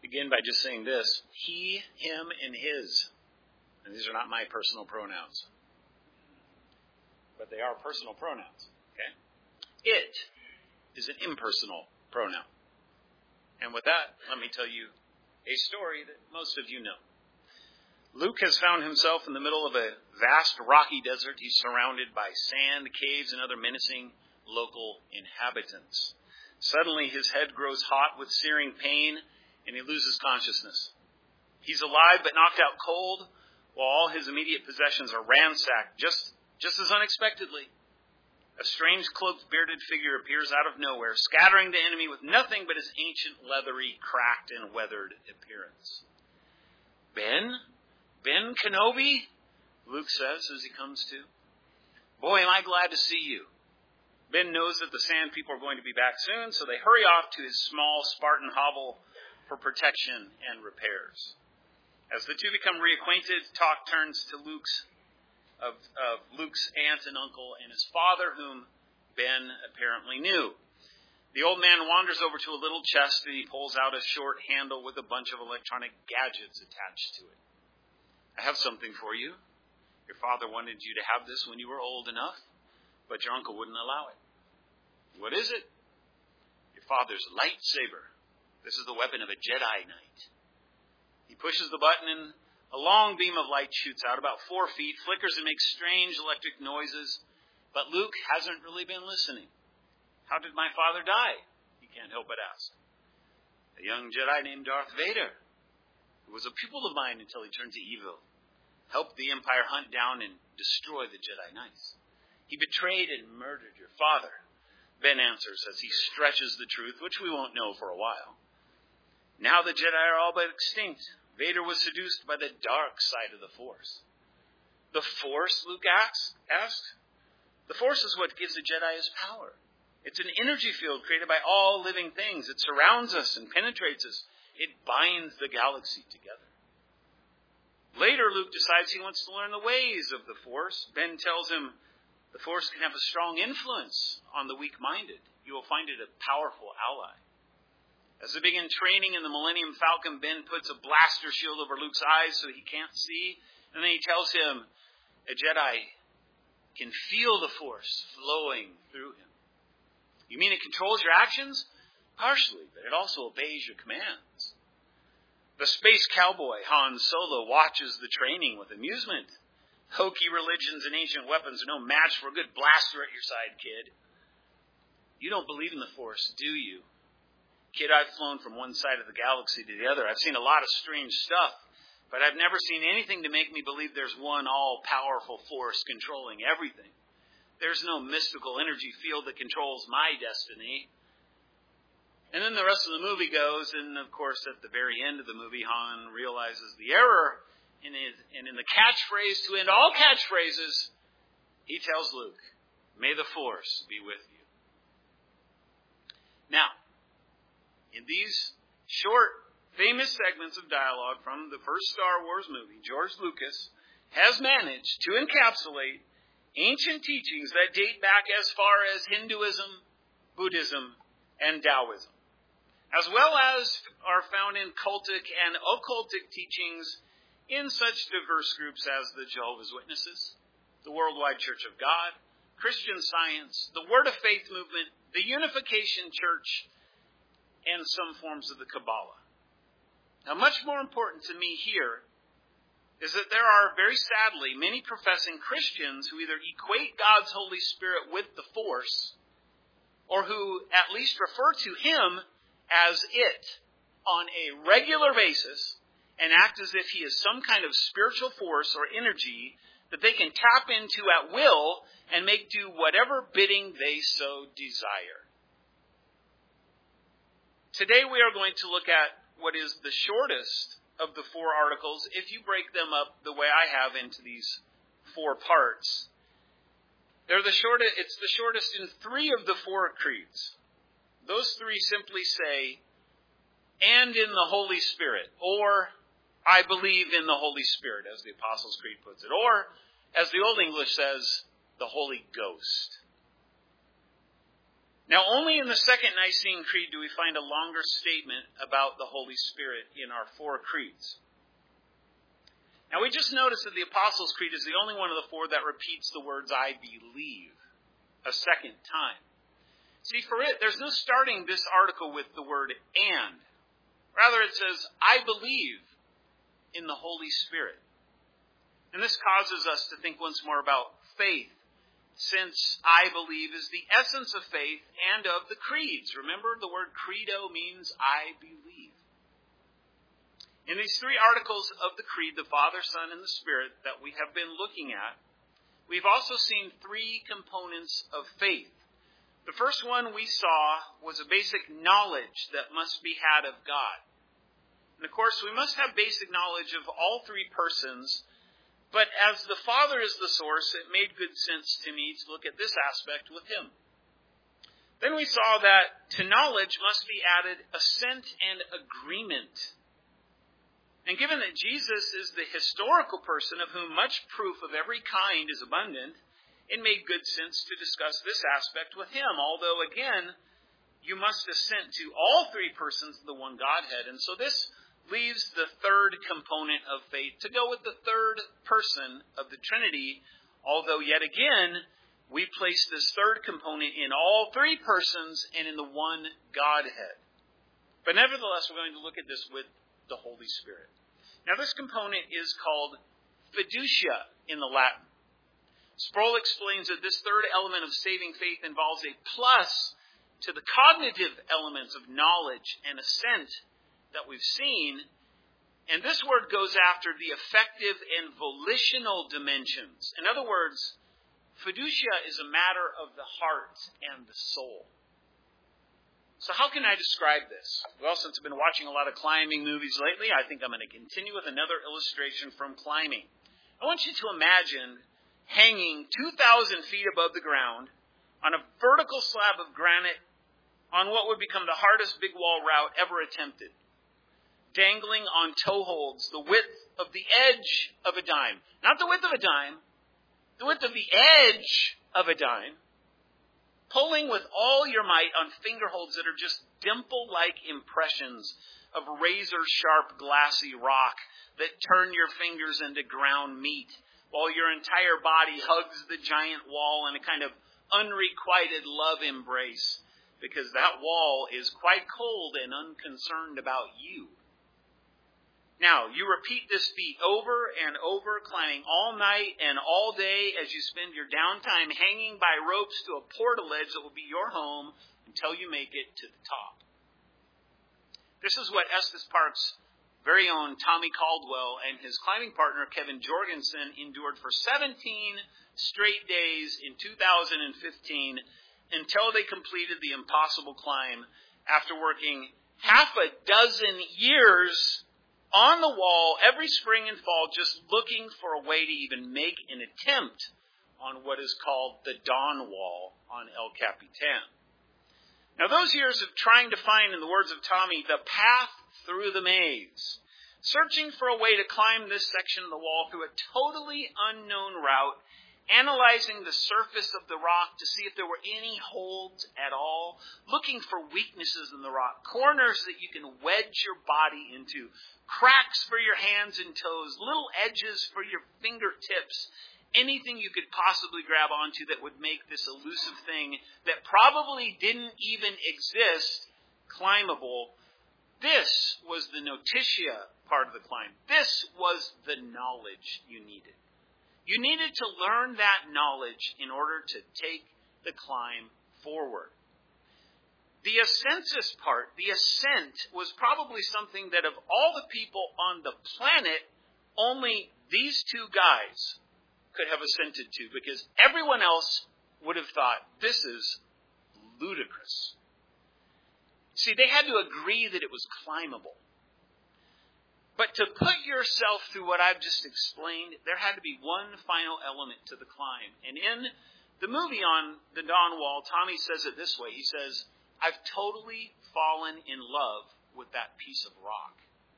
begin by just saying this: he, him, and his. And these are not my personal pronouns, but they are personal pronouns. Okay? It is an impersonal pronoun. And with that, let me tell you a story that most of you know. Luke has found himself in the middle of a vast rocky desert. He's surrounded by sand, caves, and other menacing local inhabitants. Suddenly, his head grows hot with searing pain, and he loses consciousness. He's alive but knocked out cold, while all his immediate possessions are ransacked just as unexpectedly. A strange cloaked, bearded figure appears out of nowhere, scattering the enemy with nothing but his ancient, leathery, cracked, and weathered appearance. Ben Kenobi? Luke says as he comes to. Boy, am I glad to see you. Ben knows that the Sand People are going to be back soon, so they hurry off to his small Spartan hovel for protection and repairs. As the two become reacquainted, talk turns to Luke's aunt and uncle and his father, whom Ben apparently knew. The old man wanders over to a little chest and he pulls out a short handle with a bunch of electronic gadgets attached to it. I have something for you. Your father wanted you to have this when you were old enough, but your uncle wouldn't allow it. What is it? Your father's lightsaber. This is the weapon of a Jedi Knight. He pushes the button and a long beam of light shoots out about 4 feet, flickers and makes strange electric noises. But Luke hasn't really been listening. How did my father die? He can't help but ask. A young Jedi named Darth Vader, who was a pupil of mine until he turned to evil, helped the Empire hunt down and destroy the Jedi Knights. He betrayed and murdered your father, Ben answers as he stretches the truth, which we won't know for a while. Now the Jedi are all but extinct. Vader was seduced by the dark side of the Force. The Force, Luke asks? The Force is what gives the Jedi his power. It's an energy field created by all living things. It surrounds us and penetrates us. It binds the galaxy together. Later, Luke decides he wants to learn the ways of the Force. Ben tells him the Force can have a strong influence on the weak-minded. You will find it a powerful ally. As they begin training in the Millennium Falcon, Ben puts a blaster shield over Luke's eyes so he can't see. And then he tells him a Jedi can feel the Force flowing through him. You mean it controls your actions? Partially, but it also obeys your commands. The space cowboy, Han Solo, watches the training with amusement. Hokey religions and ancient weapons are no match for a good blaster at your side, kid. You don't believe in the Force, do you? Kid, I've flown from one side of the galaxy to the other. I've seen a lot of strange stuff, but I've never seen anything to make me believe there's one all-powerful force controlling everything. There's no mystical energy field that controls my destiny. And then the rest of the movie goes, and of course at the very end of the movie, Han realizes the error, and in the catchphrase to end all catchphrases, he tells Luke, "May the Force be with you." Now, in these short, famous segments of dialogue from the first Star Wars movie, George Lucas has managed to encapsulate ancient teachings that date back as far as Hinduism, Buddhism, and Taoism, as well as are found in cultic and occultic teachings in such diverse groups as the Jehovah's Witnesses, the Worldwide Church of God, Christian Science, the Word of Faith movement, the Unification Church, and some forms of the Kabbalah. Now, much more important to me here is that there are, very sadly, many professing Christians who either equate God's Holy Spirit with the Force, or who at least refer to Him as it on a regular basis and act as if He is some kind of spiritual force or energy that they can tap into at will and make do whatever bidding they so desire. Today we are going to look at what is the shortest of the 4 articles, if you break them up the way I have into these 4 parts. It's the shortest in 3 of the 4 creeds. Those 3 simply say, "and in the Holy Spirit," or "I believe in the Holy Spirit," as the Apostles' Creed puts it, or, as the Old English says, "the Holy Ghost." Now, only in the Second Nicene Creed do we find a longer statement about the Holy Spirit in our four creeds. Now, we just noticed that the Apostles' Creed is the only one of the four that repeats the words, I believe, a second time. See, for it, there's no starting this article with the word and. Rather, it says, I believe in the Holy Spirit. And this causes us to think once more about faith, since I believe is the essence of faith and of the creeds. Remember, the word credo means I believe. In these three articles of the Creed, the Father, Son, and the Spirit, that we have been looking at, we've also seen three components of faith. The first one we saw was a basic knowledge that must be had of God. And of course, we must have basic knowledge of all three persons, but as the Father is the source, it made good sense to me to look at this aspect with Him. Then we saw that to knowledge must be added assent and agreement. And given that Jesus is the historical person of whom much proof of every kind is abundant, it made good sense to discuss this aspect with Him, although, again, you must assent to all three persons of the one Godhead. And so this leaves the third component of faith to go with the third person of the Trinity, although yet again, we place this third component in all three persons and in the one Godhead. But nevertheless, we're going to look at this with the Holy Spirit. Now, this component is called fiducia in the Latin. Sproul explains that this third element of saving faith involves a plus to the cognitive elements of knowledge and assent that we've seen, and this word goes after the affective and volitional dimensions. In other words, fiducia is a matter of the heart and the soul. So how can I describe this? Well, since I've been watching a lot of climbing movies lately, I think I'm going to continue with another illustration from climbing. I want you to imagine hanging 2,000 feet above the ground on a vertical slab of granite on what would become the hardest big wall route ever attempted. Dangling on toe holds the width of the edge of a dime. Not the width of a dime, the width of the edge of a dime. Pulling with all your might on finger holds that are just dimple-like impressions of razor-sharp glassy rock that turn your fingers into ground meat, while your entire body hugs the giant wall in a kind of unrequited love embrace, because that wall is quite cold and unconcerned about you. Now, you repeat this feat over and over, climbing all night and all day as you spend your downtime hanging by ropes to a portaledge that will be your home until you make it to the top. This is what Estes Park's very own Tommy Caldwell and his climbing partner Kevin Jorgensen endured for 17 straight days in 2015 until they completed the impossible climb after working half a dozen years on the wall every spring and fall, just looking for a way to even make an attempt on what is called the Dawn Wall on El Capitan. Now, those years of trying to find, in the words of Tommy, the path through the maze, searching for a way to climb this section of the wall through a totally unknown route, analyzing the surface of the rock to see if there were any holds at all, looking for weaknesses in the rock, corners that you can wedge your body into, cracks for your hands and toes, little edges for your fingertips, anything you could possibly grab onto that would make this elusive thing that probably didn't even exist climbable. This was the notitia part of the climb. This was the knowledge you needed. You needed to learn that knowledge in order to take the climb forward. The ascensus part, the ascent, was probably something that of all the people on the planet, only these two guys could have assented to, because everyone else would have thought, this is ludicrous. See, they had to agree that it was climbable. But to put yourself through what I've just explained, there had to be one final element to the climb. And in the movie on the Dawn Wall, Tommy says it this way. He says, I've totally fallen in love with that piece of rock.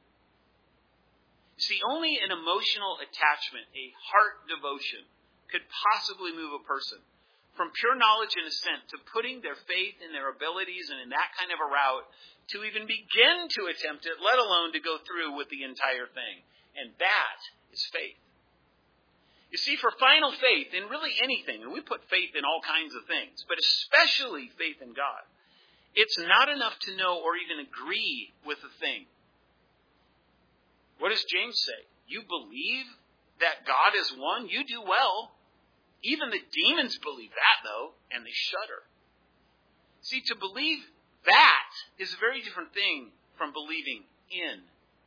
See, only an emotional attachment, a heart devotion, could possibly move a person from pure knowledge and assent to putting their faith in their abilities and in that kind of a route to even begin to attempt it, let alone to go through with the entire thing. And that is faith. You see, for final faith in really anything, and we put faith in all kinds of things, but especially faith in God, it's not enough to know or even agree with a thing. What does James say? You believe that God is one? You do well. Even the demons believe that, though, and they shudder. See, to believe that is a very different thing from believing in.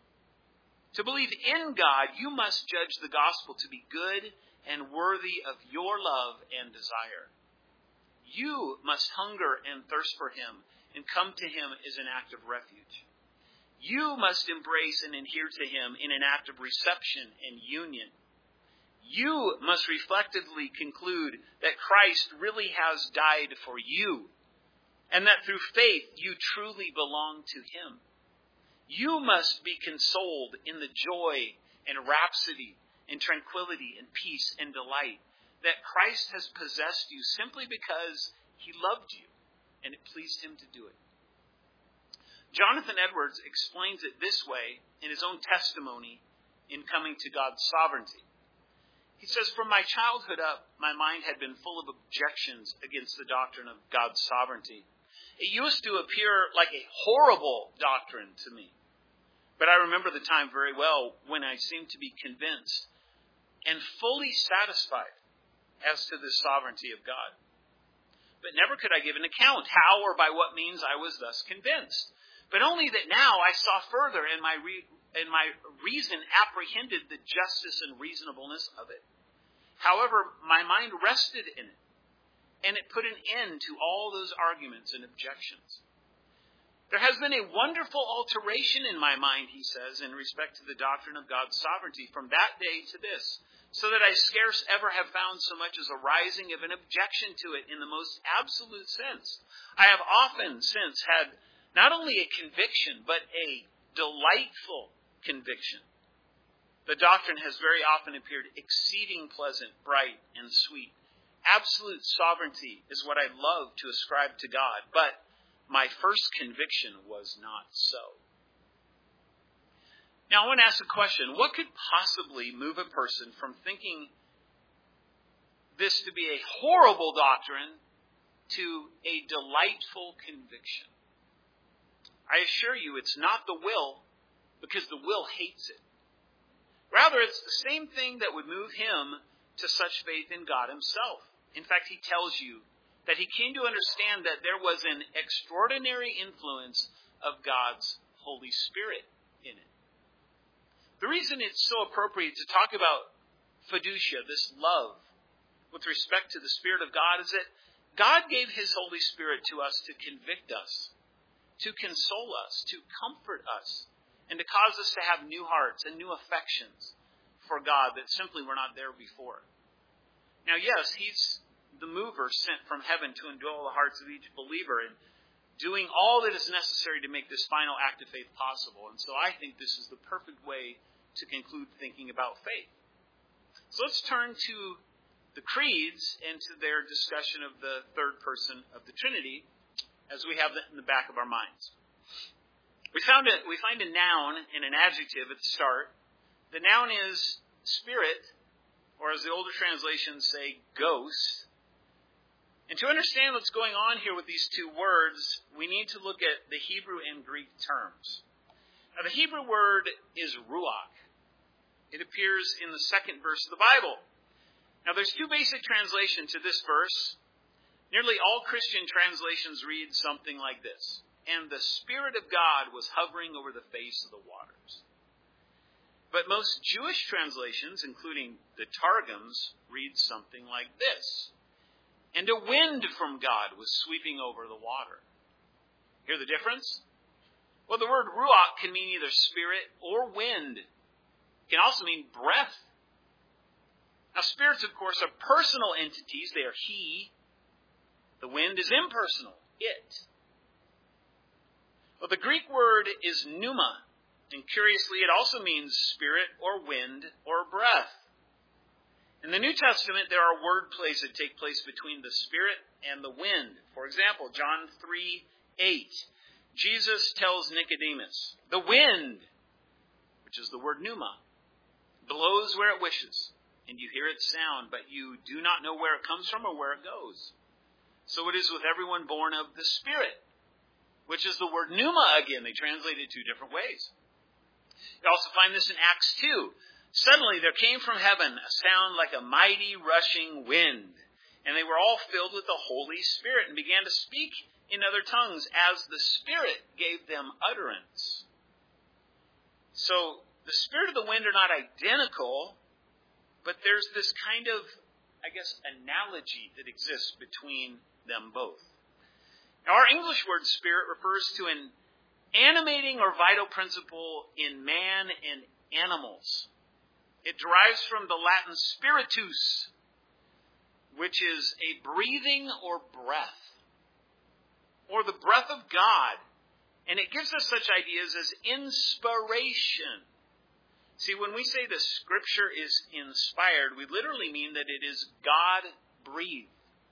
To believe in God, you must judge the gospel to be good and worthy of your love and desire. You must hunger and thirst for Him and come to Him as an act of refuge. You must embrace and adhere to Him in an act of reception and union. You must reflectively conclude that Christ really has died for you, and that through faith you truly belong to Him. You must be consoled in the joy and rhapsody and tranquility and peace and delight that Christ has possessed you simply because He loved you and it pleased Him to do it. Jonathan Edwards explains it this way in his own testimony in coming to God's sovereignty. He says, from my childhood up, my mind had been full of objections against the doctrine of God's sovereignty. It used to appear like a horrible doctrine to me. But I remember the time very well when I seemed to be convinced and fully satisfied as to the sovereignty of God. But never could I give an account how or by what means I was thus convinced. But only that now I saw further and my reason apprehended the justice and reasonableness of it. However, my mind rested in it, and it put an end to all those arguments and objections. There has been a wonderful alteration in my mind, he says, in respect to the doctrine of God's sovereignty from that day to this, so that I scarce ever have found so much as a rising of an objection to it in the most absolute sense. I have often since had not only a conviction, but a delightful conviction. The doctrine has very often appeared exceeding pleasant, bright, and sweet. Absolute sovereignty is what I love to ascribe to God, but my first conviction was not so. Now, I want to ask a question. What could possibly move a person from thinking this to be a horrible doctrine to a delightful conviction? I assure you it's not the will, because the will hates it. Rather, it's the same thing that would move him to such faith in God Himself. In fact, he tells you that he came to understand that there was an extraordinary influence of God's Holy Spirit in it. The reason it's so appropriate to talk about fiducia, this love, with respect to the Spirit of God, is that God gave His Holy Spirit to us to convict us, to console us, to comfort us, and to cause us to have new hearts and new affections for God that simply were not there before. Now, yes, He's the mover sent from heaven to indwell the hearts of each believer and doing all that is necessary to make this final act of faith possible. And so I think this is the perfect way to conclude thinking about faith. So let's turn to the creeds and to their discussion of the third person of the Trinity, as we have that in the back of our minds. We find a noun and an adjective at the start. The noun is spirit, or as the older translations say, ghost. And to understand what's going on here with these two words, we need to look at the Hebrew and Greek terms. Now, the Hebrew word is ruach. It appears in the second verse of the Bible. Now, there's two basic translations to this verse. Nearly all Christian translations read something like this: and the Spirit of God was hovering over the face of the waters. But most Jewish translations, including the Targums, read something like this: and a wind from God was sweeping over the water. Hear the difference? Well, the word ruach can mean either spirit or wind. It can also mean breath. Now, spirits, of course, are personal entities. They are He. The wind is impersonal, it. Well, the Greek word is pneuma, and curiously, it also means spirit or wind or breath. In the New Testament, there are word plays that take place between the Spirit and the wind. For example, John 3:8. Jesus tells Nicodemus, the wind, which is the word pneuma, blows where it wishes, and you hear its sound, but you do not know where it comes from or where it goes. So it is with everyone born of the Spirit, which is the word pneuma again. They translate it two different ways. You also find this in Acts 2. Suddenly there came from heaven a sound like a mighty rushing wind, and they were all filled with the Holy Spirit and began to speak in other tongues as the Spirit gave them utterance. So the Spirit of the wind are not identical, but there's this kind of, analogy that exists between them both. Now, our English word spirit refers to an animating or vital principle in man and animals. It derives from the Latin spiritus, which is a breathing or breath, or the breath of God. And it gives us such ideas as inspiration. See, when we say the Scripture is inspired, we literally mean that it is God-breathed.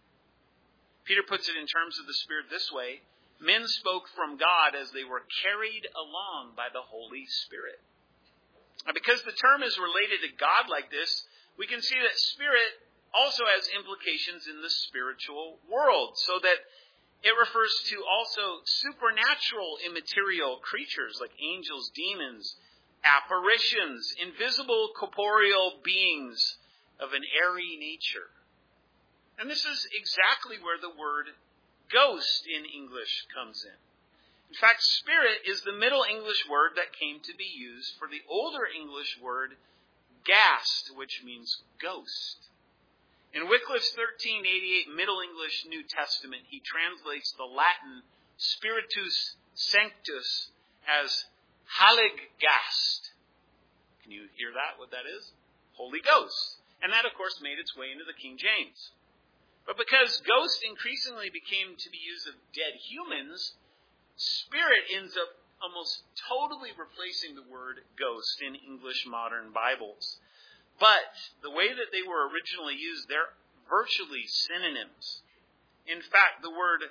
Peter puts it in terms of the Spirit this way: men spoke from God as they were carried along by the Holy Spirit. Now, because the term is related to God like this, we can see that Spirit also has implications in the spiritual world, so that it refers to also supernatural immaterial creatures like angels, demons, apparitions, invisible corporeal beings of an airy nature. And this is exactly where the word ghost in English comes in. In fact, spirit is the Middle English word that came to be used for the older English word ghast, which means ghost. In Wycliffe's 1388 Middle English New Testament, he translates the Latin spiritus sanctus as Heilig Geist. Can you hear that, what that is? Holy Ghost. And that, of course, made its way into the King James. But because ghost increasingly became to be used of dead humans, spirit ends up almost totally replacing the word ghost in English modern Bibles. But the way that they were originally used, they're virtually synonyms. In fact, the word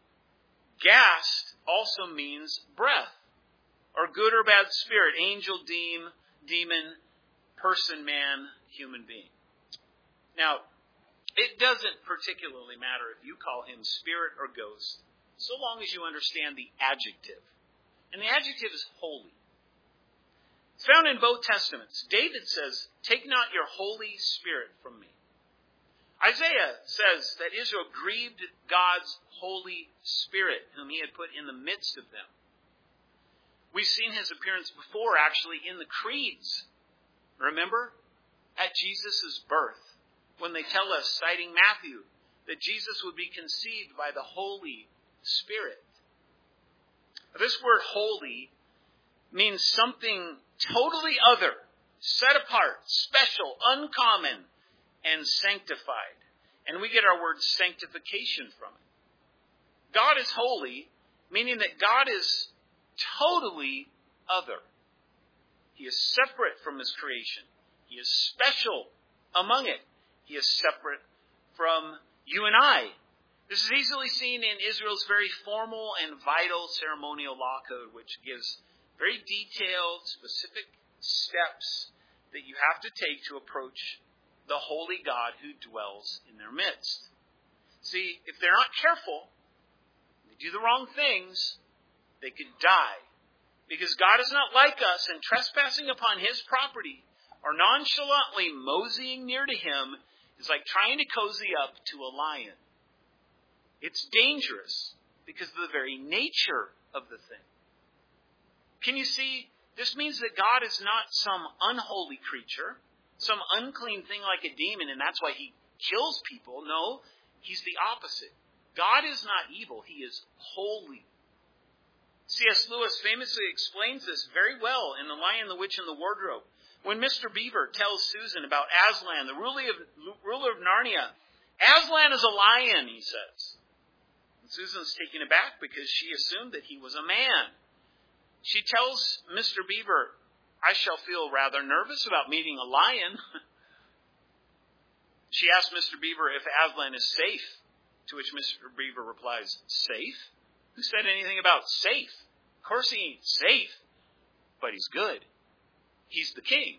ghast also means breath, or good or bad spirit, angel, demon, person, man, human being. Now, it doesn't particularly matter if you call him spirit or ghost, so long as you understand the adjective. And the adjective is holy. It's found in both Testaments. David says, "Take not your Holy Spirit from me." Isaiah says that Israel grieved God's Holy Spirit, whom he had put in the midst of them. We've seen his appearance before, actually, in the creeds. Remember? At Jesus' birth, when they tell us, citing Matthew, that Jesus would be conceived by the Holy Spirit. This word holy means something totally other, set apart, special, uncommon, and sanctified. And we get our word sanctification from it. God is holy, meaning that God is totally other. He is separate from his creation. He is special among it. He is separate from you and I. This is easily seen in Israel's very formal and vital ceremonial law code, which gives very detailed, specific steps that you have to take to approach the holy God who dwells in their midst. See, if they're not careful, they do the wrong things, they could die. Because God is not like us, and trespassing upon his property or nonchalantly moseying near to him is like trying to cozy up to a lion. It's dangerous because of the very nature of the thing. Can you see? This means that God is not some unholy creature, some unclean thing like a demon, and that's why he kills people. No, he's the opposite. God is not evil. He is holy. C.S. Lewis famously explains this very well in The Lion, the Witch, and the Wardrobe. When Mr. Beaver tells Susan about Aslan, the ruler of Narnia, "Aslan is a lion," he says. And Susan's taken aback because she assumed that he was a man. She tells Mr. Beaver, "I shall feel rather nervous about meeting a lion." She asked Mr. Beaver if Aslan is safe, to which Mr. Beaver replies, "Safe? Who said anything about safe? Of course he ain't safe, but he's good. He's the king."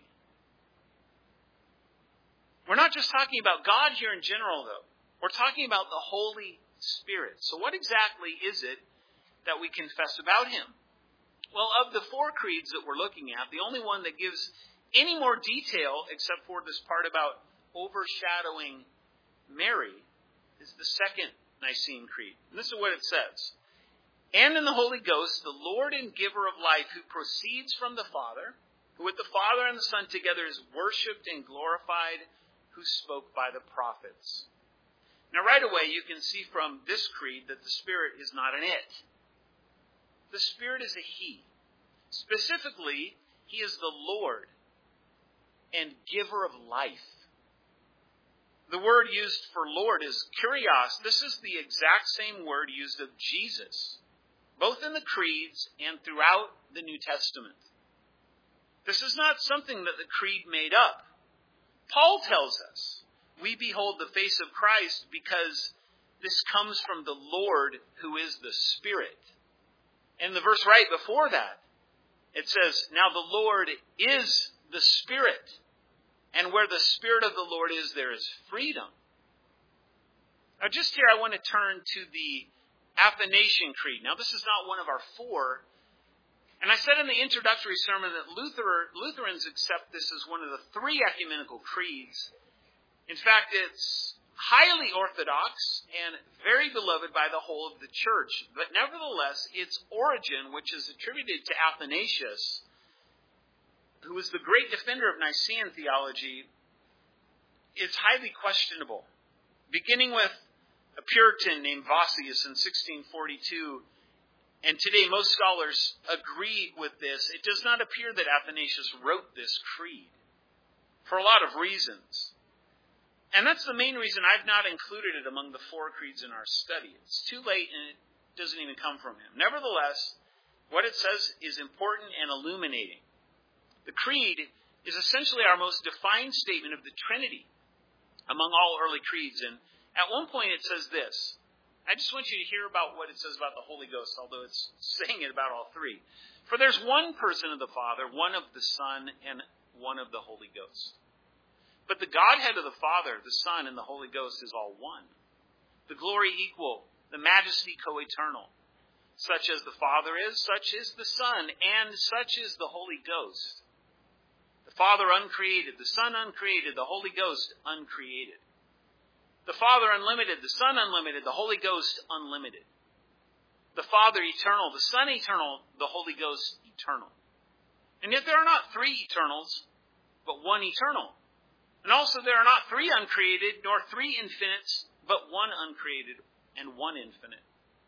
We're not just talking about God here in general, though. We're talking about the Holy Spirit. So what exactly is it that we confess about him? Well, of the four creeds that we're looking at, the only one that gives any more detail, except for this part about overshadowing Mary, is the second Nicene Creed. And this is what it says. "And in the Holy Ghost, the Lord and giver of life, who proceeds from the Father, who with the Father and the Son together is worshipped and glorified, who spoke by the prophets." Now right away you can see from this creed that the Spirit is not an it. The Spirit is a He. Specifically, He is the Lord and giver of life. The word used for Lord is kurios. This is the exact same word used of Jesus, both in the creeds and throughout the New Testament. This is not something that the creed made up. Paul tells us, we behold the face of Christ because this comes from the Lord who is the Spirit. And the verse right before that, it says, "Now the Lord is the Spirit. And where the Spirit of the Lord is, there is freedom." Now just here I want to turn to the Athanasian Creed. Now this is not one of our four. And I said in the introductory sermon that Lutherans accept this as one of the three ecumenical creeds. In fact, it's highly orthodox and very beloved by the whole of the church. But nevertheless, its origin, which is attributed to Athanasius, who was the great defender of Nicene theology, is highly questionable. Beginning with a Puritan named Vossius in 1642, and today most scholars agree with this, it does not appear that Athanasius wrote this creed, for a lot of reasons. And that's the main reason I've not included it among the four creeds in our study. It's too late and it doesn't even come from him. Nevertheless, what it says is important and illuminating. The creed is essentially our most defined statement of the Trinity among all early creeds. And at one point it says this. I just want you to hear about what it says about the Holy Ghost, although it's saying it about all three. "For there's one person of the Father, one of the Son, and one of the Holy Ghost. But the Godhead of the Father, the Son, and the Holy Ghost is all one. The glory equal, the majesty co-eternal. Such as the Father is, such is the Son, and such is the Holy Ghost. The Father uncreated, the Son uncreated, the Holy Ghost uncreated. The Father unlimited, the Son unlimited, the Holy Ghost unlimited. The Father eternal, the Son eternal, the Holy Ghost eternal. And yet there are not three eternals, but one eternal. And also there are not three uncreated, nor three infinites, but one uncreated and one infinite.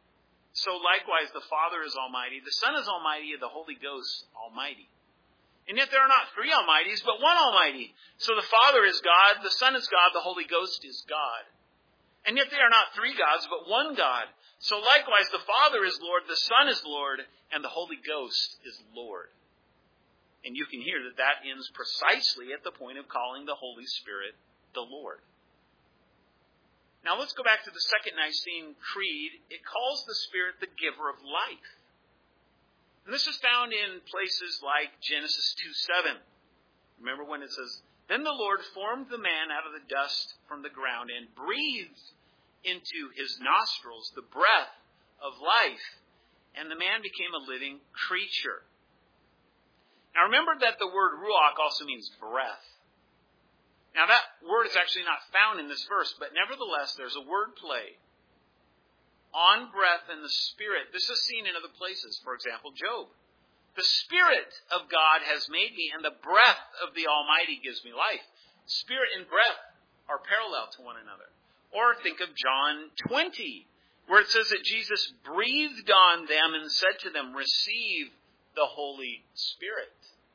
So likewise the Father is almighty, the Son is almighty, and the Holy Ghost almighty. And yet there are not three almighties, but one almighty. So the Father is God, the Son is God, the Holy Ghost is God. And yet they are not three gods, but one God. So likewise the Father is Lord, the Son is Lord, and the Holy Ghost is Lord." And you can hear that that ends precisely at the point of calling the Holy Spirit the Lord. Now let's go back to the second Nicene Creed. It calls the Spirit the giver of life. And this is found in places like Genesis 2:7. Remember when it says, "Then the Lord formed the man out of the dust from the ground and breathed into his nostrils the breath of life, and the man became a living creature." Now remember that the word ruach also means breath. Now that word is actually not found in this verse, but nevertheless there's a word play on breath and the Spirit. This is seen in other places. For example, Job. "The Spirit of God has made me, and the breath of the Almighty gives me life." Spirit and breath are parallel to one another. Or think of John 20, where it says that Jesus breathed on them and said to them, "Receive the Holy Spirit."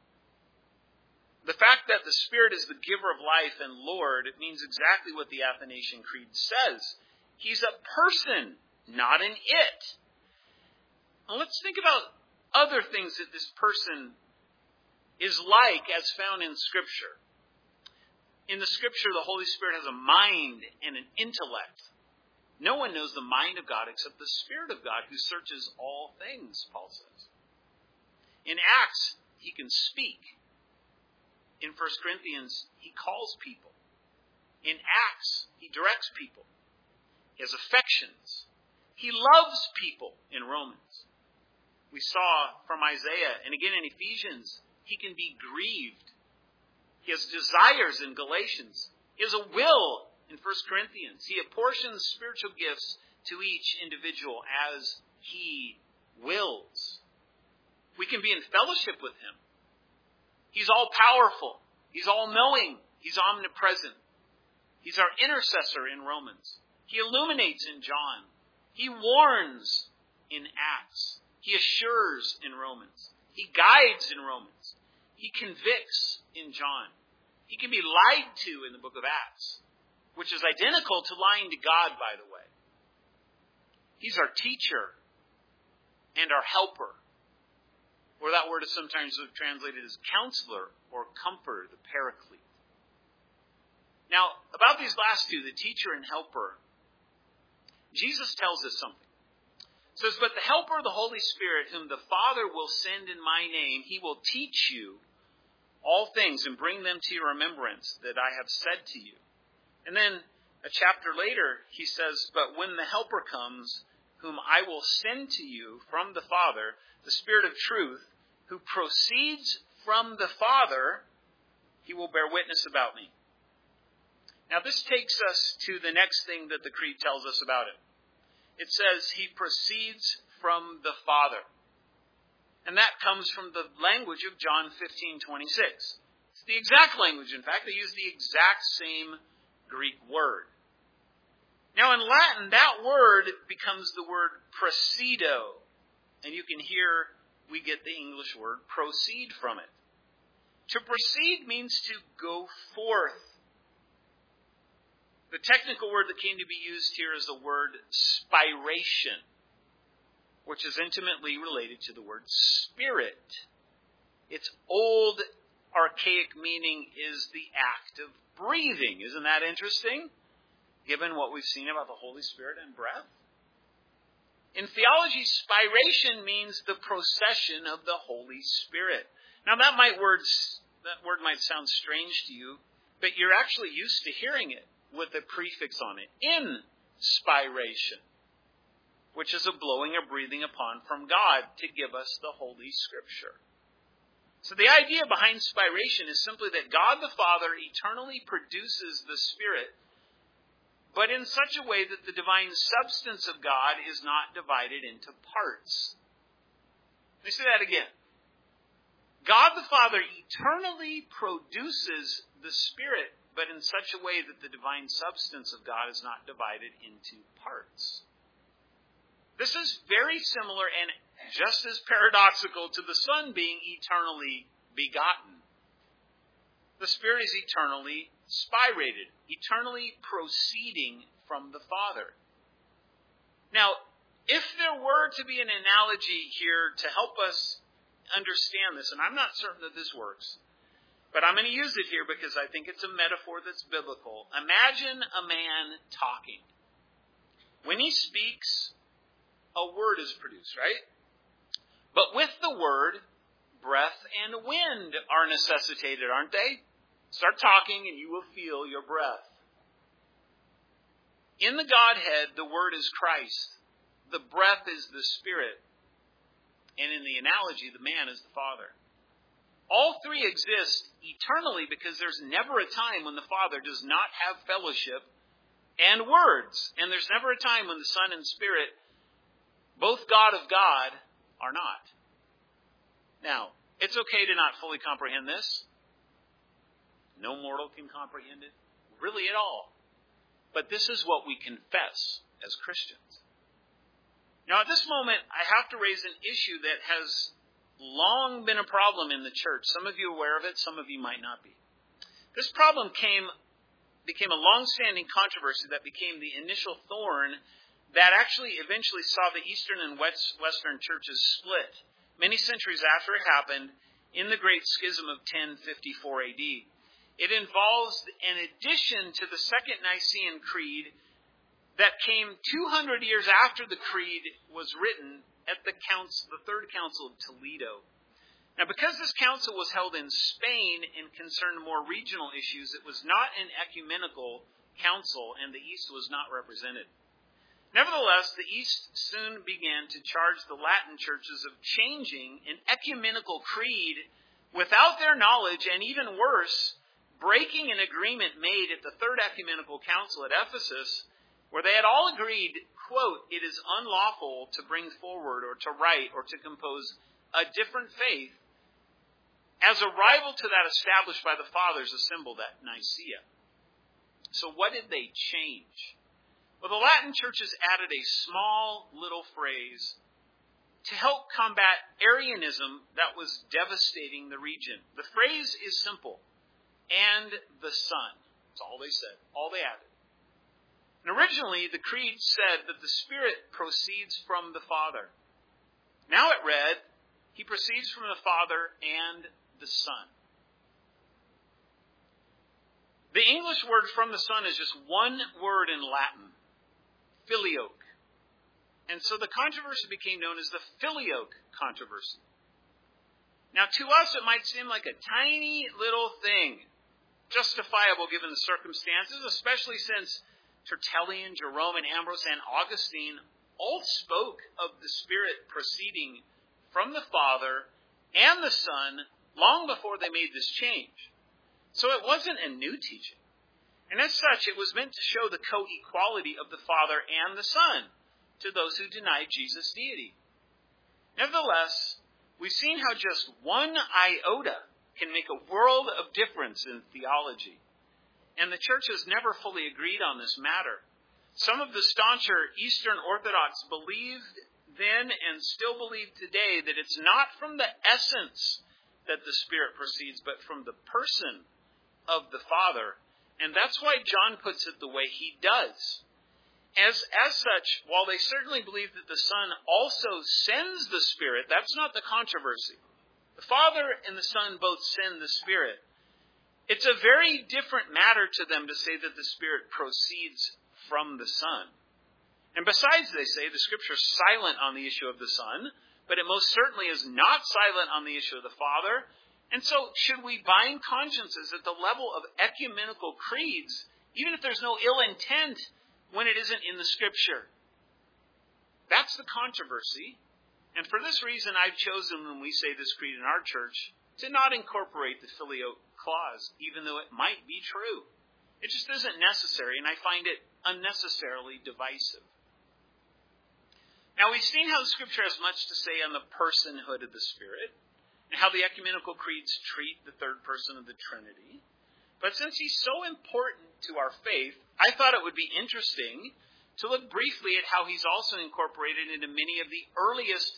The fact that the Spirit is the giver of life and Lord, it means exactly what the Athanasian Creed says. He's a person, not an it. Now let's think about other things that this person is like as found in Scripture. In the Scripture, the Holy Spirit has a mind and an intellect. No one knows the mind of God except the Spirit of God, who searches all things, Paul says. In Acts, he can speak. In 1 Corinthians, he calls people. In Acts, he directs people. He has affections. He loves people in Romans. We saw from Isaiah, and again in Ephesians, he can be grieved. He has desires in Galatians. He has a will in 1 Corinthians. He apportions spiritual gifts to each individual as he wills. We can be in fellowship with him. He's all-powerful. He's all-knowing. He's omnipresent. He's our intercessor in Romans. He illuminates in John. He warns in Acts. He assures in Romans. He guides in Romans. He convicts in John. He can be lied to in the book of Acts, which is identical to lying to God, by the way. He's our teacher and our helper. Or that word is sometimes translated as counselor or comforter, the paraclete. Now, about these last two, the teacher and helper, Jesus tells us something. It says, "But the helper, the Holy Spirit, whom the Father will send in my name, he will teach you all things and bring them to your remembrance that I have said to you." And then a chapter later, he says, "But when the helper comes, whom I will send to you from the Father, the Spirit of truth, who proceeds from the Father, he will bear witness about me." Now this takes us to the next thing that the Creed tells us about him. It says he proceeds from the Father. And that comes from the language of John 15:26. It's the exact language. In fact, they use the exact same Greek word. Now in Latin, that word becomes the word procedo. And you can hear we get the English word proceed from it. To proceed means to go forth. The technical word that came to be used here is the word spiration, which is intimately related to the word spirit. Its old, archaic meaning is the act of breathing. Isn't that interesting, given what we've seen about the Holy Spirit and breath? In theology, spiration means the procession of the Holy Spirit. Now that word might sound strange to you, but you're actually used to hearing it with a prefix on it, inspiration, which is a blowing or breathing upon from God to give us the Holy Scripture. So the idea behind spiration is simply that God the Father eternally produces the Spirit, but in such a way that the divine substance of God is not divided into parts. Let me say that again. God the Father eternally produces the Spirit, but in such a way that the divine substance of God is not divided into parts. This is very similar and just as paradoxical to the Son being eternally begotten. The Spirit is eternally spirated, eternally proceeding from the Father. Now, if there were to be an analogy here to help us understand this, and I'm not certain that this works, but I'm going to use it here because I think it's a metaphor that's biblical. Imagine a man talking. When he speaks, a word is produced, right? But with the word, breath and wind are necessitated, aren't they? Start talking and you will feel your breath. In the Godhead, the word is Christ. The breath is the Spirit. And in the analogy, the man is the Father. All three exist eternally because there's never a time when the Father does not have fellowship and words. And there's never a time when the Son and Spirit, both God of God, are not. Now, it's okay to not fully comprehend this. No mortal can comprehend it, really at all. But this is what we confess as Christians. Now, at this moment, I have to raise an issue that has long been a problem in the church. Some of you are aware of it, some of you might not be. This problem became a long-standing controversy that became the initial thorn that actually eventually saw the Eastern and Western churches split many centuries after it happened in the Great Schism of 1054 AD. It involves an addition to the Second Nicene Creed that came 200 years after the creed was written at the Third Council of Toledo. Now, because this council was held in Spain and concerned more regional issues, it was not an ecumenical council, and the East was not represented. Nevertheless, the East soon began to charge the Latin churches of changing an ecumenical creed without their knowledge, and even worse, breaking an agreement made at the Third Ecumenical Council at Ephesus, where they had all agreed, quote, "It is unlawful to bring forward or to write or to compose a different faith as a rival to that established by the fathers assembled at Nicaea." So what did they change? Well, the Latin churches added a small little phrase to help combat Arianism that was devastating the region. The phrase is simple. And the Son. That's all they said. All they added. And originally, the creed said that the Spirit proceeds from the Father. Now it read, He proceeds from the Father and the Son. The English word from the Son is just one word in Latin, filioque. And so the controversy became known as the filioque controversy. Now to us it might seem like a tiny little thing, justifiable given the circumstances, especially since Tertullian, Jerome, and Ambrose, and Augustine all spoke of the Spirit proceeding from the Father and the Son long before they made this change. So it wasn't a new teaching. And as such, it was meant to show the co-equality of the Father and the Son to those who denied Jesus' deity. Nevertheless, we've seen how just one iota can make a world of difference in theology. And the church has never fully agreed on this matter. Some of the stauncher Eastern Orthodox believed then and still believe today that it's not from the essence that the Spirit proceeds, but from the person of the Father. And that's why John puts it the way he does. As such, while they certainly believe that the Son also sends the Spirit, that's not the controversy. The Father and the Son both send the Spirit. It's a very different matter to them to say that the Spirit proceeds from the Son. And besides, they say, the Scripture is silent on the issue of the Son, but it most certainly is not silent on the issue of the Father. And so, should we bind consciences at the level of ecumenical creeds, even if there's no ill intent, when it isn't in the Scripture? That's the controversy. And for this reason, I've chosen, when we say this creed in our church, to not incorporate the filioque clause, even though it might be true. It just isn't necessary, and I find it unnecessarily divisive. Now, we've seen how the Scripture has much to say on the personhood of the Spirit, and how the ecumenical creeds treat the third person of the Trinity. But since he's so important to our faith, I thought it would be interesting to look briefly at how he's also incorporated into many of the earliest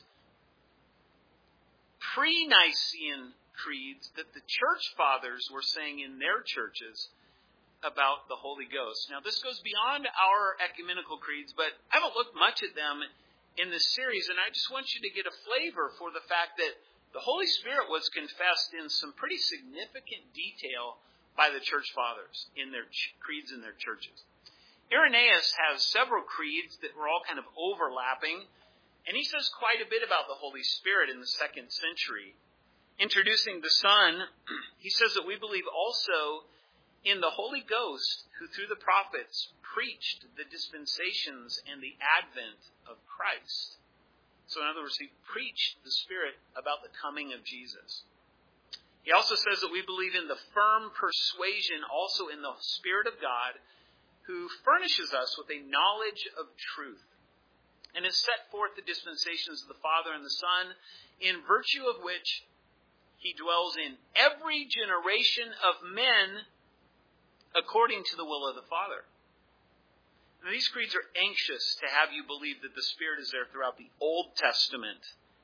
pre-Nicene creeds that the church fathers were saying in their churches about the Holy Ghost. Now, this goes beyond our ecumenical creeds, but I haven't looked much at them in this series, and I just want you to get a flavor for the fact that the Holy Spirit was confessed in some pretty significant detail by the church fathers in their creeds in their churches. Irenaeus has several creeds that were all kind of overlapping, and he says quite a bit about the Holy Spirit in the 2nd century. Introducing the Son, he says that we believe also in the Holy Ghost, who through the prophets preached the dispensations and the advent of Christ. So in other words, he preached the Spirit about the coming of Jesus. He also says that we believe in the firm persuasion also in the Spirit of God, who furnishes us with a knowledge of truth, and has set forth the dispensations of the Father and the Son, in virtue of which he dwells in every generation of men according to the will of the Father. Now, these creeds are anxious to have you believe that the Spirit is there throughout the Old Testament.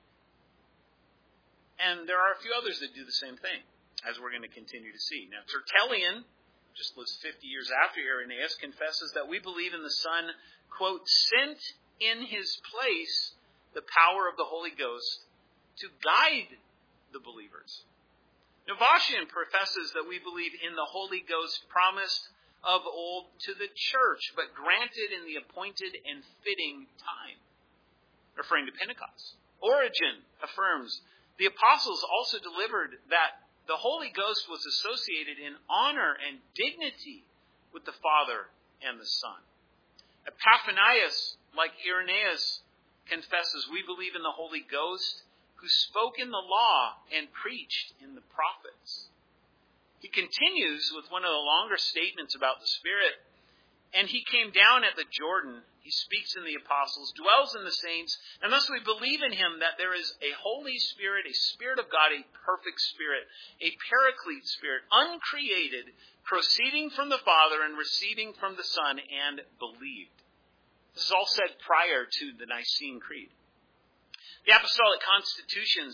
And there are a few others that do the same thing, as we're going to continue to see. Now, Tertullian, just lives 50 years after Irenaeus, confesses that we believe in the Son, quote, sent in his place the power of the Holy Ghost to guide the believers. Novatian professes that we believe in the Holy Ghost promised of old to the church, but granted in the appointed and fitting time, referring to Pentecost. Origen affirms the apostles also delivered that the Holy Ghost was associated in honor and dignity with the Father and the Son. Epiphanius, like Irenaeus, confesses we believe in the Holy Ghost who spoke in the law and preached in the prophets. He continues with one of the longer statements about the Spirit. And he came down at the Jordan. He speaks in the apostles, dwells in the saints, and thus we believe in him that there is a Holy Spirit, a Spirit of God, a perfect Spirit, a Paraclete Spirit, uncreated, proceeding from the Father and receiving from the Son, and believed. This is all said prior to the Nicene Creed. The Apostolic Constitutions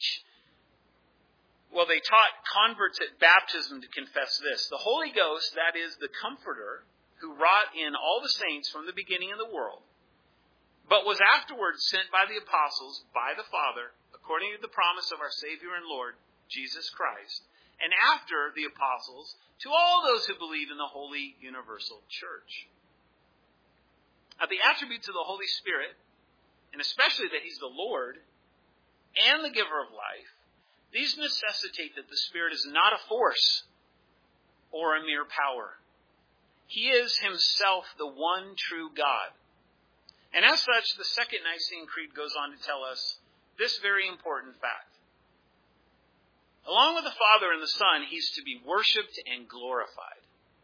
they taught converts at baptism to confess this. The Holy Ghost, that is the Comforter, who wrought in all the saints from the beginning of the world, but was afterwards sent by the apostles, by the Father, according to the promise of our Savior and Lord, Jesus Christ, and after the apostles, to all those who believe in the Holy Universal Church. Now, the attributes of the Holy Spirit, and especially that He's the Lord and the giver of life, these necessitate that the Spirit is not a force or a mere power. He is Himself the one true God. And as such, the Second Nicene Creed goes on to tell us this very important fact. Along with the Father and the Son, He's to be worshipped and glorified.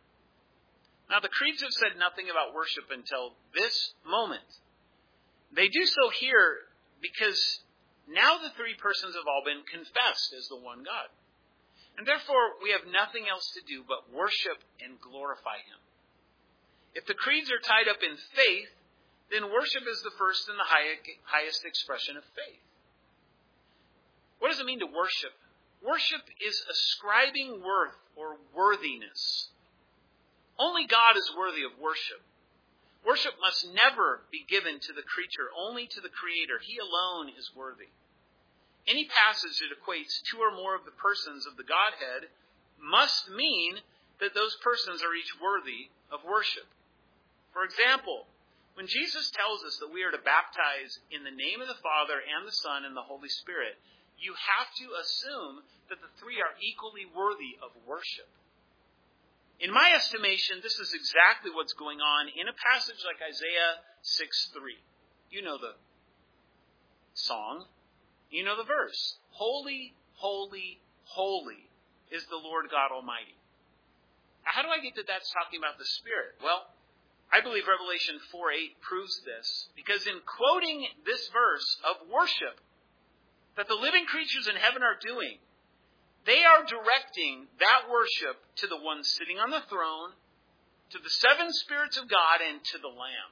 Now, the creeds have said nothing about worship until this moment. They do so here because now the three persons have all been confessed as the one God. And therefore, we have nothing else to do but worship and glorify Him. If the creeds are tied up in faith, then worship is the first and the highest expression of faith. What does it mean to worship? Worship is ascribing worth or worthiness. Only God is worthy of worship. Worship must never be given to the creature, only to the Creator. He alone is worthy. Any passage that equates two or more of the persons of the Godhead must mean that those persons are each worthy of worship. For example, when Jesus tells us that we are to baptize in the name of the Father and the Son and the Holy Spirit, you have to assume that the three are equally worthy of worship. In my estimation, this is exactly what's going on in a passage like Isaiah 6:3. You know the song. You know the verse. Holy, holy, holy is the Lord God Almighty. How do I get that that's talking about the Spirit? Well, I believe Revelation 4:8 proves this, because in quoting this verse of worship that the living creatures in heaven are doing, they are directing that worship to the one sitting on the throne, to the seven spirits of God, and to the Lamb.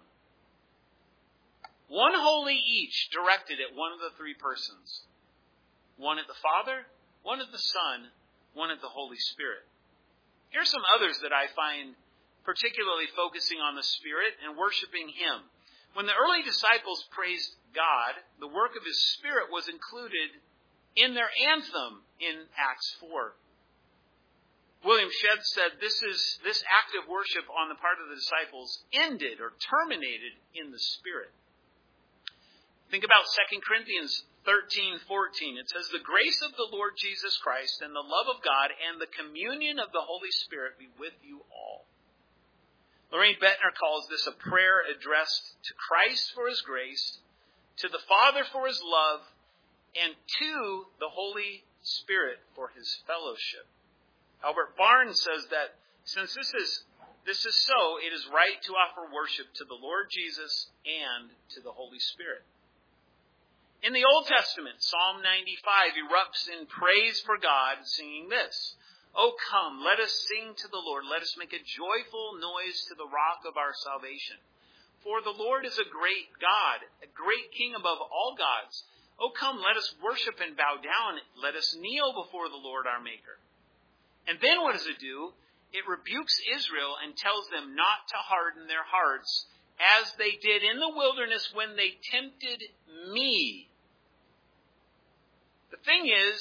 One holy each directed at one of the three persons. One at the Father, one at the Son, one at the Holy Spirit. Here's some others that I find particularly focusing on the Spirit and worshiping Him. When the early disciples praised God, the work of His Spirit was included in their anthem in Acts 4. William Shedd said this act of worship on the part of the disciples ended or terminated in the Spirit. Think about 2 Corinthians 13:14. It says, "The grace of the Lord Jesus Christ and the love of God and the communion of the Holy Spirit be with you all." Lorraine Bettner calls this a prayer addressed to Christ for His grace, to the Father for His love, and to the Holy Spirit for His fellowship. Albert Barnes says that since this is so, it is right to offer worship to the Lord Jesus and to the Holy Spirit. In the Old Testament, Psalm 95 erupts in praise for God, singing this: "O come, let us sing to the Lord. Let us make a joyful noise to the rock of our salvation. For the Lord is a great God, a great King above all gods. O come, let us worship and bow down. Let us kneel before the Lord our Maker." And then what does it do? It rebukes Israel and tells them not to harden their hearts as they did in the wilderness when they tempted me. The thing is,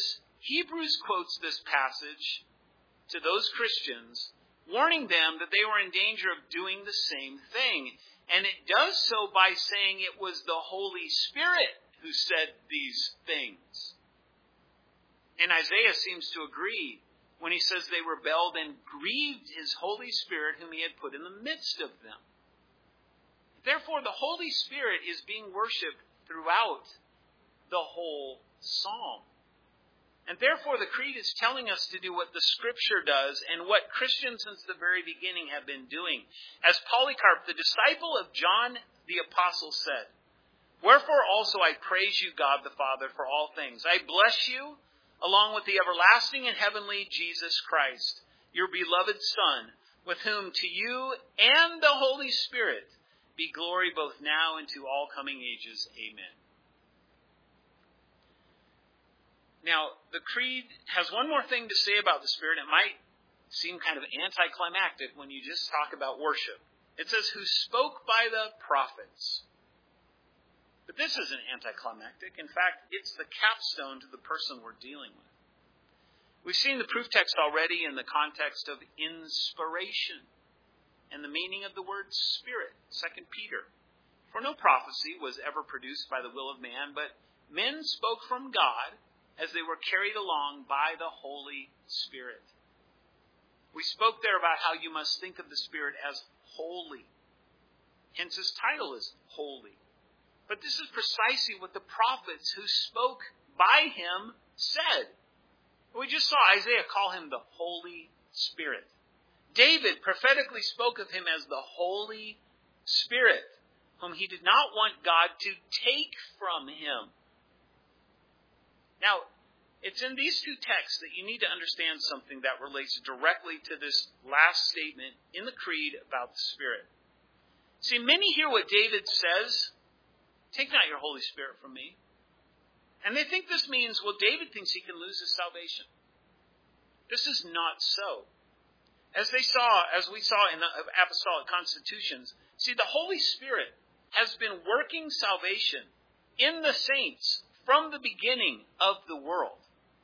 Hebrews quotes this passage to those Christians, warning them that they were in danger of doing the same thing. And it does so by saying it was the Holy Spirit who said these things. And Isaiah seems to agree when he says they rebelled and grieved his Holy Spirit whom he had put in the midst of them. Therefore, the Holy Spirit is being worshipped throughout the whole psalm. And therefore, the Creed is telling us to do what the Scripture does and what Christians since the very beginning have been doing. As Polycarp, the disciple of John the Apostle, said, "Wherefore also I praise you, God the Father, for all things. I bless you, along with the everlasting and heavenly Jesus Christ, your beloved Son, with whom to you and the Holy Spirit be glory both now and to all coming ages. Amen." Now, the Creed has one more thing to say about the Spirit. It might seem kind of anticlimactic when you just talk about worship. It says, "who spoke by the prophets." But this isn't anticlimactic. In fact, it's the capstone to the person we're dealing with. We've seen the proof text already in the context of inspiration and the meaning of the word Spirit, 2 Peter. "For no prophecy was ever produced by the will of man, but men spoke from God as they were carried along by the Holy Spirit." We spoke there about how you must think of the Spirit as holy. Hence his title is Holy. But this is precisely what the prophets who spoke by him said. We just saw Isaiah call him the Holy Spirit. David prophetically spoke of him as the Holy Spirit, whom he did not want God to take from him. Now, it's in these two texts that you need to understand something that relates directly to this last statement in the Creed about the Spirit. See, many hear what David says, "Take not your Holy Spirit from me." And they think this means, well, David thinks he can lose his salvation. This is not so. As we saw in the Apostolic Constitutions, see, the Holy Spirit has been working salvation in the saints from the beginning of the world.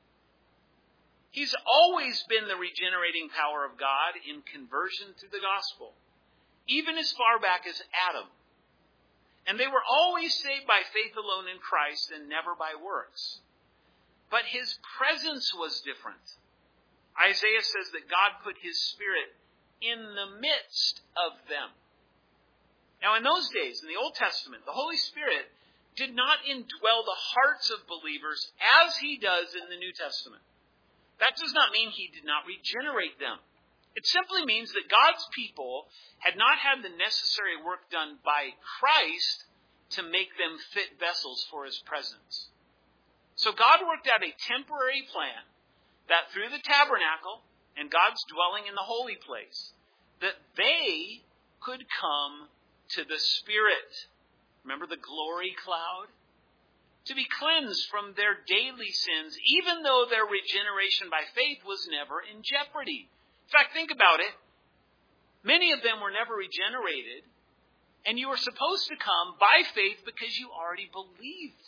He's always been the regenerating power of God in conversion through the gospel, even as far back as Adam. And they were always saved by faith alone in Christ and never by works. But his presence was different. Isaiah says that God put his Spirit in the midst of them. Now, in those days, in the Old Testament, the Holy Spirit did not indwell the hearts of believers as he does in the New Testament. That does not mean he did not regenerate them. It simply means that God's people had not had the necessary work done by Christ to make them fit vessels for his presence. So God worked out a temporary plan that through the tabernacle and God's dwelling in the holy place, that they could come to the Spirit. Remember the glory cloud? To be cleansed from their daily sins, even though their regeneration by faith was never in jeopardy. In fact, think about it. Many of them were never regenerated, and you were supposed to come by faith because you already believed.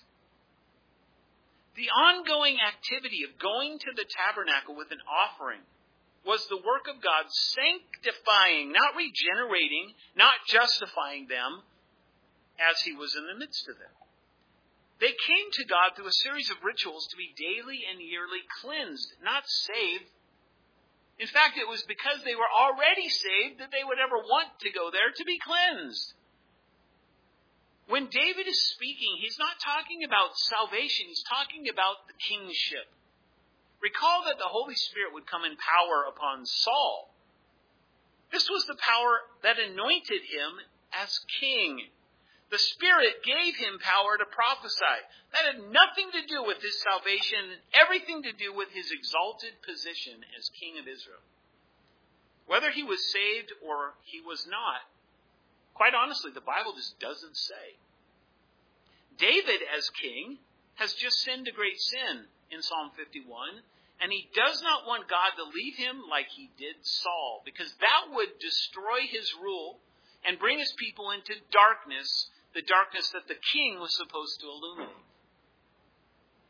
The ongoing activity of going to the tabernacle with an offering was the work of God sanctifying, not regenerating, not justifying them as he was in the midst of them. They came to God through a series of rituals to be daily and yearly cleansed, not saved. In fact, it was because they were already saved that they would ever want to go there to be cleansed. When David is speaking, he's not talking about salvation. He's talking about the kingship. Recall that the Holy Spirit would come in power upon Saul. This was the power that anointed him as king. The Spirit gave him power to prophesy. That had nothing to do with his salvation, everything to do with his exalted position as king of Israel. Whether he was saved or he was not, quite honestly, the Bible just doesn't say. David, as king, has just sinned a great sin in Psalm 51, and he does not want God to leave him like he did Saul, because that would destroy his rule and bring his people into darkness, the darkness that the king was supposed to illuminate.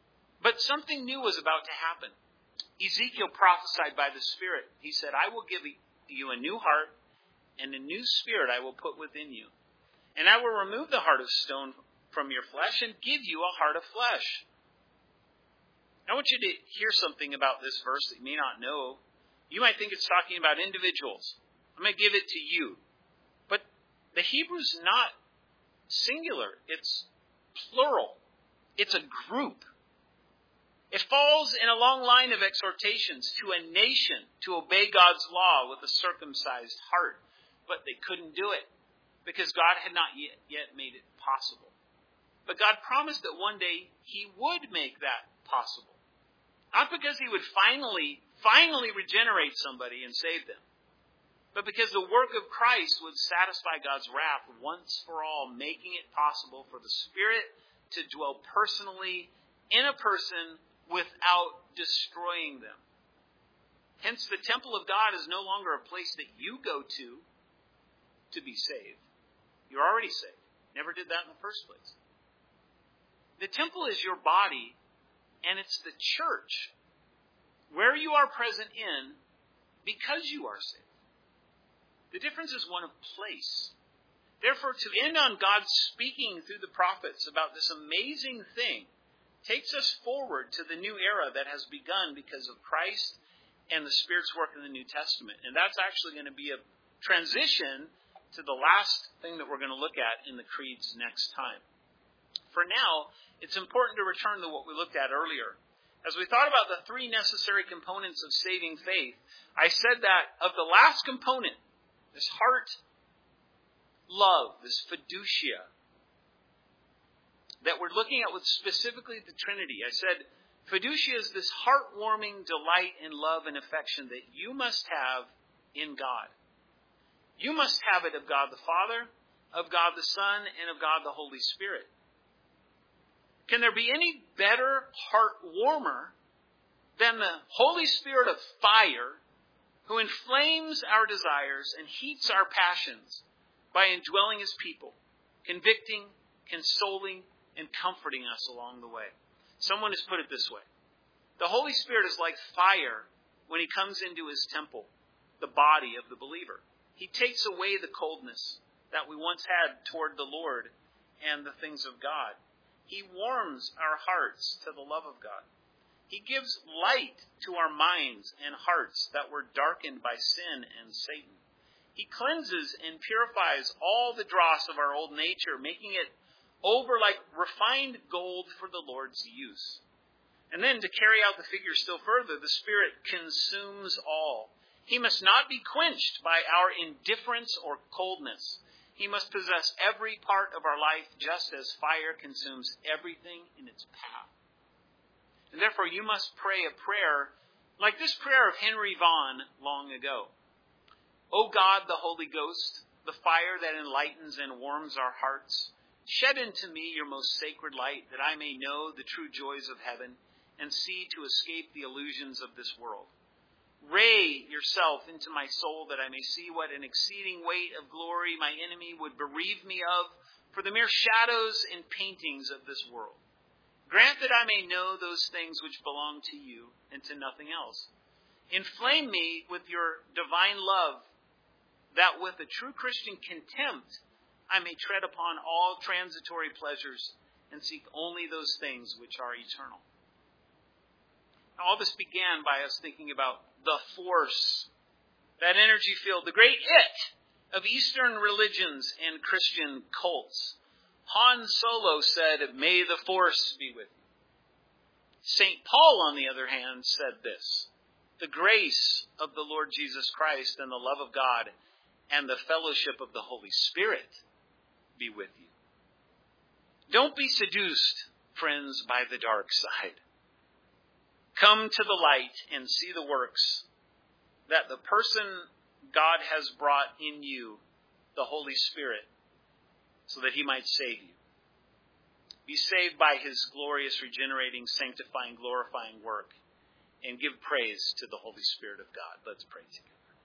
But something new was about to happen. Ezekiel prophesied by the Spirit. He said, I will give you a new heart, and a new spirit I will put within you. And I will remove the heart of stone from your flesh and give you a heart of flesh. I want you to hear something about this verse that you may not know. You might think it's talking about individuals. I'm going to give it to you. But the Hebrew's not singular. It's plural. It's a group. It falls in a long line of exhortations to a nation to obey God's law with a circumcised heart. But they couldn't do it because God had not yet made it possible. But God promised that one day He would make that possible. Not because He would finally regenerate somebody and save them, but because the work of Christ would satisfy God's wrath once for all, making it possible for the Spirit to dwell personally in a person without destroying them. Hence, the temple of God is no longer a place that you go to be saved. You're already saved. Never did that in the first place. The temple is your body, and it's the church where you are present in because you are saved. The difference is one of place. Therefore, to end on God speaking through the prophets about this amazing thing takes us forward to the new era that has begun because of Christ and the Spirit's work in the New Testament. And that's actually going to be a transition to the last thing that we're going to look at in the creeds next time. For now, it's important to return to what we looked at earlier. As we thought about the three necessary components of saving faith, I said that of the last component, this heart love, this fiducia, that we're looking at with specifically the Trinity. I said fiducia is this heartwarming delight in love and affection that you must have in God. You must have it of God the Father, of God the Son, and of God the Holy Spirit. Can there be any better heart warmer than the Holy Spirit of fire who inflames our desires and heats our passions by indwelling His people, convicting, consoling, and comforting us along the way? Someone has put it this way. The Holy Spirit is like fire when He comes into His temple, the body of the believer. He takes away the coldness that we once had toward the Lord and the things of God. He warms our hearts to the love of God. He gives light to our minds and hearts that were darkened by sin and Satan. He cleanses and purifies all the dross of our old nature, making it over like refined gold for the Lord's use. And then to carry out the figure still further, the Spirit consumes all. He must not be quenched by our indifference or coldness. He must possess every part of our life just as fire consumes everything in its path. And therefore you must pray a prayer like this prayer of Henry Vaughan long ago. O God, the Holy Ghost, the fire that enlightens and warms our hearts, shed into me your most sacred light that I may know the true joys of heaven and see to escape the illusions of this world. Ray yourself into my soul that I may see what an exceeding weight of glory my enemy would bereave me of for the mere shadows and paintings of this world. Grant that I may know those things which belong to you and to nothing else. Inflame me with your divine love, that with a true Christian contempt I may tread upon all transitory pleasures and seek only those things which are eternal. All this began by us thinking about the force, that energy field, the great it of Eastern religions and Christian cults. Han Solo said, "May the force be with you." St. Paul, on the other hand, said this: "The grace of the Lord Jesus Christ and the love of God and the fellowship of the Holy Spirit be with you." Don't be seduced, friends, by the dark side. Come to the light and see the works that the person God has brought in you, the Holy Spirit, so that He might save you. Be saved by His glorious, regenerating, sanctifying, glorifying work, and give praise to the Holy Spirit of God. Let's pray together.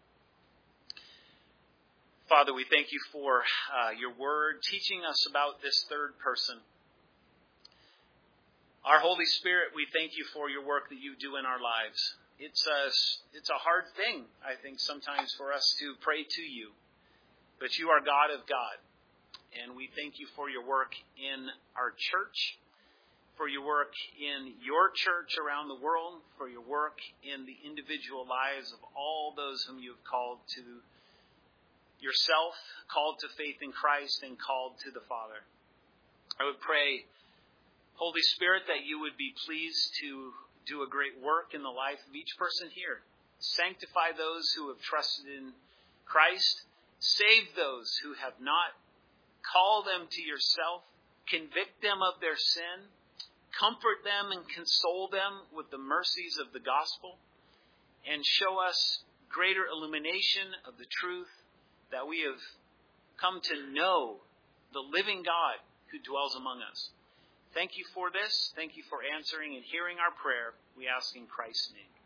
Father, we thank you for your word teaching us about this third person. Our Holy Spirit, we thank you for your work that you do in our lives. It's a hard thing, I think, sometimes for us to pray to you. But you are God of God. And we thank you for your work in our church, for your work in your church around the world, for your work in the individual lives of all those whom you have called to yourself, called to faith in Christ, and called to the Father. I would pray, Holy Spirit, that you would be pleased to do a great work in the life of each person here. Sanctify those who have trusted in Christ. Save those who have not. Call them to yourself. Convict them of their sin. Comfort them and console them with the mercies of the gospel. And show us greater illumination of the truth that we have come to know the living God who dwells among us. Thank you for this. Thank you for answering and hearing our prayer. We ask in Christ's name.